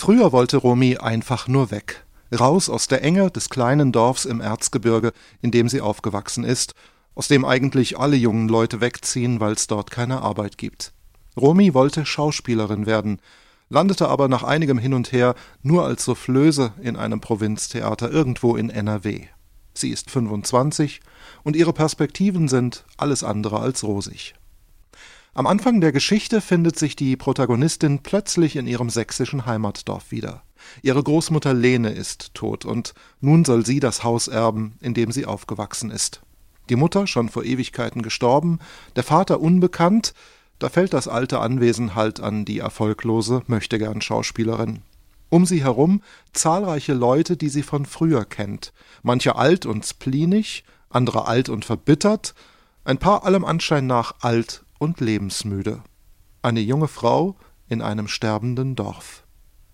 Früher wollte Romy einfach nur weg. Raus aus der Enge des kleinen Dorfs im Erzgebirge, in dem sie aufgewachsen ist, aus dem eigentlich alle jungen Leute wegziehen, weil es dort keine Arbeit gibt. Romy wollte Schauspielerin werden, landete aber nach einigem Hin und Her nur als Soufflöse in einem Provinztheater irgendwo in NRW. Sie ist 25 und ihre Perspektiven sind alles andere als rosig. Am Anfang der Geschichte findet sich die Protagonistin plötzlich in ihrem sächsischen Heimatdorf wieder. Ihre Großmutter Lene ist tot und nun soll sie das Haus erben, in dem sie aufgewachsen ist. Die Mutter schon vor Ewigkeiten gestorben, der Vater unbekannt, da fällt das alte Anwesen halt an die erfolglose Möchtegern-Schauspielerin. Um sie herum zahlreiche Leute, die sie von früher kennt. Manche alt und spleenig, andere alt und verbittert, ein paar allem Anschein nach alt und lebensmüde. Eine junge Frau in einem sterbenden Dorf.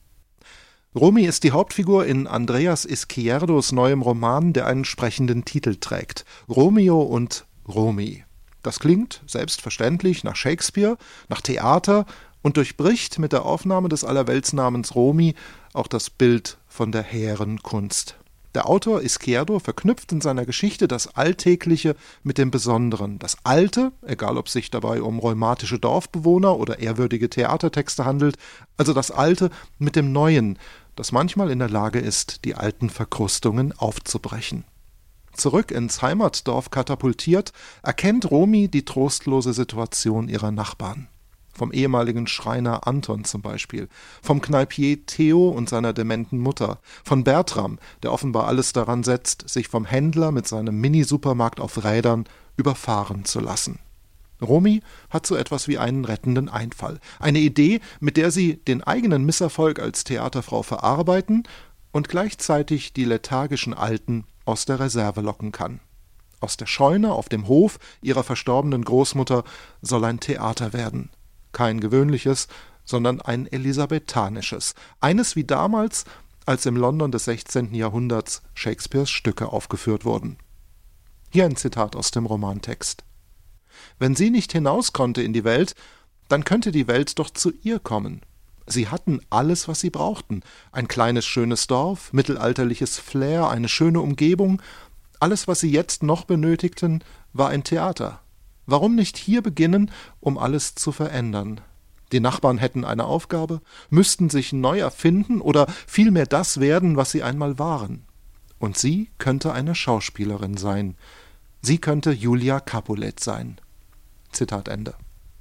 Romy ist die Hauptfigur in Andreas Izquierdos neuem Roman, der einen sprechenden Titel trägt: Romeo und Romy. Das klingt selbstverständlich nach Shakespeare, nach Theater und durchbricht mit der Aufnahme des Allerweltsnamens Romy auch das Bild von der hehren Kunst. Der Autor Izquierdo verknüpft in seiner Geschichte das Alltägliche mit dem Besonderen. Das Alte, egal ob es sich dabei um rheumatische Dorfbewohner oder ehrwürdige Theatertexte handelt, also das Alte mit dem Neuen, das manchmal in der Lage ist, die alten Verkrustungen aufzubrechen. Zurück ins Heimatdorf katapultiert, erkennt Romy die trostlose Situation ihrer Nachbarn. Vom ehemaligen Schreiner Anton zum Beispiel, vom Kneipier Theo und seiner dementen Mutter, von Bertram, der offenbar alles daran setzt, sich vom Händler mit seinem Mini-Supermarkt auf Rädern überfahren zu lassen. Romy hat so etwas wie einen rettenden Einfall, eine Idee, mit der sie den eigenen Misserfolg als Theaterfrau verarbeiten und gleichzeitig die lethargischen Alten aus der Reserve locken kann. Aus der Scheune auf dem Hof ihrer verstorbenen Großmutter soll ein Theater werden. Kein gewöhnliches, sondern ein elisabethanisches. Eines wie damals, als im London des 16. Jahrhunderts Shakespeares Stücke aufgeführt wurden. Hier ein Zitat aus dem Romantext. Wenn sie nicht hinaus konnte in die Welt, dann könnte die Welt doch zu ihr kommen. Sie hatten alles, was sie brauchten. Ein kleines, schönes Dorf, mittelalterliches Flair, eine schöne Umgebung. Alles, was sie jetzt noch benötigten, war ein Theater. Warum nicht hier beginnen, um alles zu verändern? Die Nachbarn hätten eine Aufgabe, müssten sich neu erfinden oder vielmehr das werden, was sie einmal waren. Und sie könnte eine Schauspielerin sein. Sie könnte Julia Capulet sein. Zitat Ende.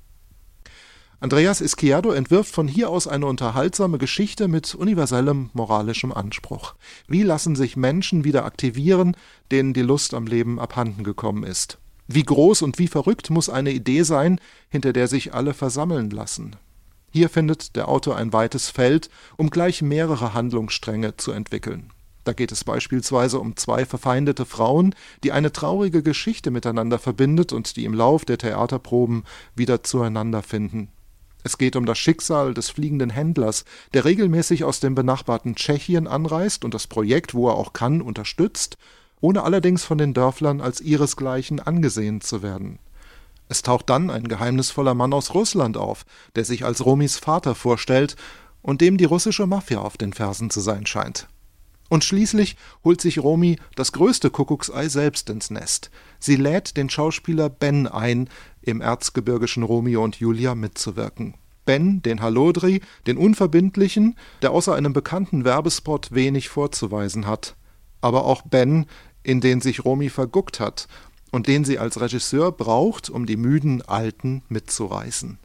Andreas Izquierdo entwirft von hier aus eine unterhaltsame Geschichte mit universellem moralischem Anspruch. Wie lassen sich Menschen wieder aktivieren, denen die Lust am Leben abhanden gekommen ist? Wie groß und wie verrückt muss eine Idee sein, hinter der sich alle versammeln lassen? Hier findet der Autor ein weites Feld, um gleich mehrere Handlungsstränge zu entwickeln. Da geht es beispielsweise um zwei verfeindete Frauen, die eine traurige Geschichte miteinander verbindet und die im Lauf der Theaterproben wieder zueinander finden. Es geht um das Schicksal des fliegenden Händlers, der regelmäßig aus dem benachbarten Tschechien anreist und das Projekt, wo er auch kann, unterstützt, ohne allerdings von den Dörflern als ihresgleichen angesehen zu werden. Es taucht dann ein geheimnisvoller Mann aus Russland auf, der sich als Romys Vater vorstellt und dem die russische Mafia auf den Fersen zu sein scheint. Und schließlich holt sich Romy das größte Kuckucksei selbst ins Nest. Sie lädt den Schauspieler Ben ein, im erzgebirgischen Romeo und Julia mitzuwirken. Ben, den Hallodri, den Unverbindlichen, der außer einem bekannten Werbespot wenig vorzuweisen hat. Aber auch Ben, in den sich Romy verguckt hat und den sie als Regisseur braucht, um die müden Alten mitzureißen.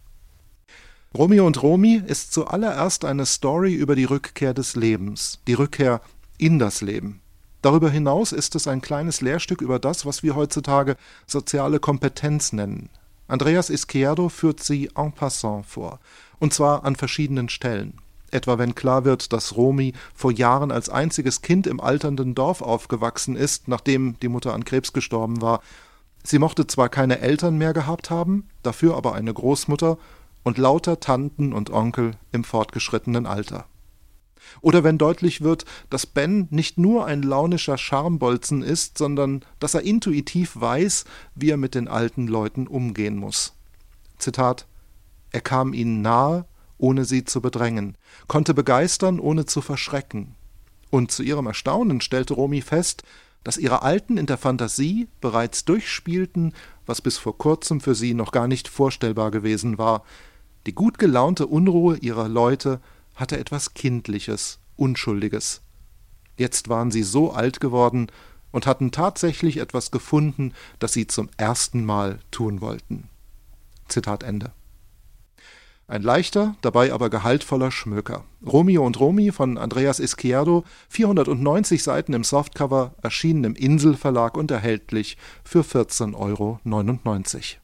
Romeo und Romy ist zuallererst eine Story über die Rückkehr des Lebens, die Rückkehr in das Leben. Darüber hinaus ist es ein kleines Lehrstück über das, was wir heutzutage soziale Kompetenz nennen. Andreas Izquierdo führt sie en passant vor, und zwar an verschiedenen Stellen. Etwa wenn klar wird, dass Romy vor Jahren als einziges Kind im alternden Dorf aufgewachsen ist, nachdem die Mutter an Krebs gestorben war. Sie mochte zwar keine Eltern mehr gehabt haben, dafür aber eine Großmutter und lauter Tanten und Onkel im fortgeschrittenen Alter. Oder wenn deutlich wird, dass Ben nicht nur ein launischer Scharmbolzen ist, sondern dass er intuitiv weiß, wie er mit den alten Leuten umgehen muss. Zitat: Er kam ihnen nahe, ohne sie zu bedrängen, konnte begeistern, ohne zu verschrecken. Und zu ihrem Erstaunen stellte Romy fest, dass ihre Alten in der Fantasie bereits durchspielten, was bis vor kurzem für sie noch gar nicht vorstellbar gewesen war. Die gut gelaunte Unruhe ihrer Leute hatte etwas Kindliches, Unschuldiges. Jetzt waren sie so alt geworden und hatten tatsächlich etwas gefunden, das sie zum ersten Mal tun wollten. Zitat Ende. Ein leichter, dabei aber gehaltvoller Schmöker. Romeo und Romy von Andreas Izquierdo, 490 Seiten im Softcover, erschienen im Insel Verlag und erhältlich für 14,99 €